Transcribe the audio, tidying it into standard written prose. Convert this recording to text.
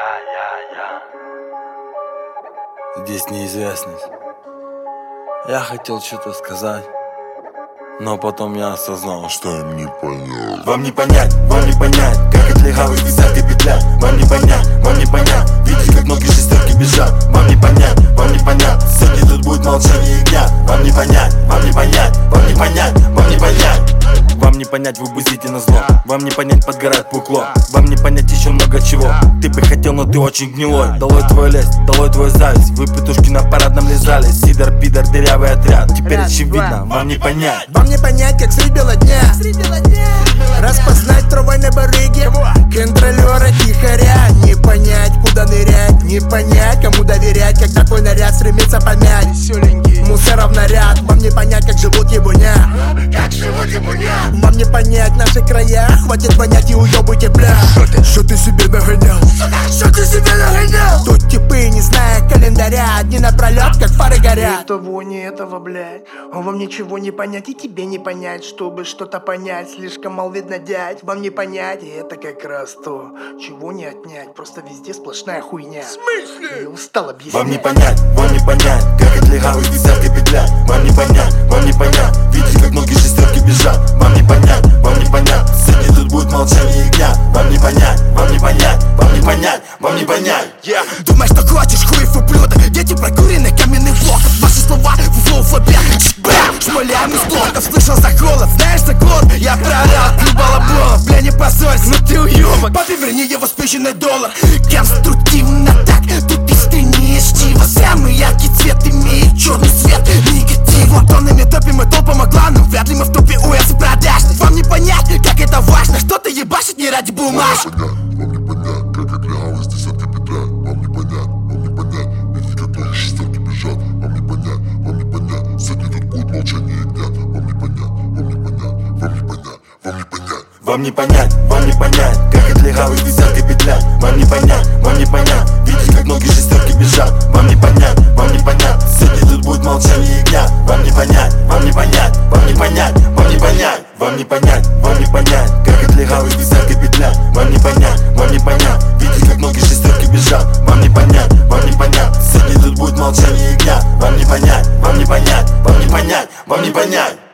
Здесь неизвестность. Я хотел что-то сказать, но потом я осознал, что им не понять. Вам не понять, как от легавых десятка петля. Вам не понять, видеть, как ноги шестерки бежат. Вам не понять, сегодня тут будет молчание ягня. Вам не понять. Вам не понять, вы бузите на зло. Вам не понять, подгорает пукло. Вам не понять еще много чего. Ты бы хотел, но ты очень гнилой. Долой твою лесть, долой твою зависть. Вы петушки на парадном лизали. Сидор, пидор, дырявый отряд. Теперь очевидно, вам не понять. Вам не понять, как средь бела дня. Распознать травой на барыге контролера тихоря. Не понять, куда нырять. Не понять, кому доверять, когда твой наряд стремится помять мусоров наряд. Вам не понять, как живут ебуня. Вам не понять наши края. Хватит понять и уебуйте, бля. Что ты себе нагонял? Тут типы, не зная календаря, дни напролет, как фары горят. Ни того, ни этого, блядь. Вам ничего не понять и тебе не понять. Чтобы что-то понять, слишком мал видно дядь. Вам не понять, и это как раз то, чего не отнять. Просто везде сплошная хуйня. В смысле? Я устал объяснять. Вам не понять, как от легавых десятка петля. Вам не понять, видеть, как ноги шестерки бежат. Вам не понять, сегодня тут будет молчание ягня. Вам не понять. Думаешь, что хочешь, хуев ублюдок. Дети прокуренных каменных блоков. Ваши слова в флоу флобят. Шмаляем из блоков. Слышал за голос, знаешь за год. Я проорал, клуб балаболов. Бля, не позорься, но ты уёбок. Папе верни его спущенный доллар. Конструктивно так, тут искреннее чтиво. Самый яркий цвет имеет черный свет негатива. Тоннами топим и толпа могла нам. Вряд ли мы в топе УС и продажных. Вам не понять, как это важно. Что-то ебашить не ради бумажек. Вам не понять, как от легавых десятка петля. Вам не понять, видеть, как ноги шестерки бежат. Вам не понять, сегодня тут будет молчание ягнят. Вам не понять. Вам не понять, как от легавых десятка петля. Вам не понять, видеть, как ноги шестерки бежат. Вам не понять, сегодня тут будет молчание ягня. Вам не понять, как от легавых десятка петля. Вам не понять, видеть, как ноги шестерки бежат. Вам не понять, сегодня тут будет молчание ягня. Вам не понять.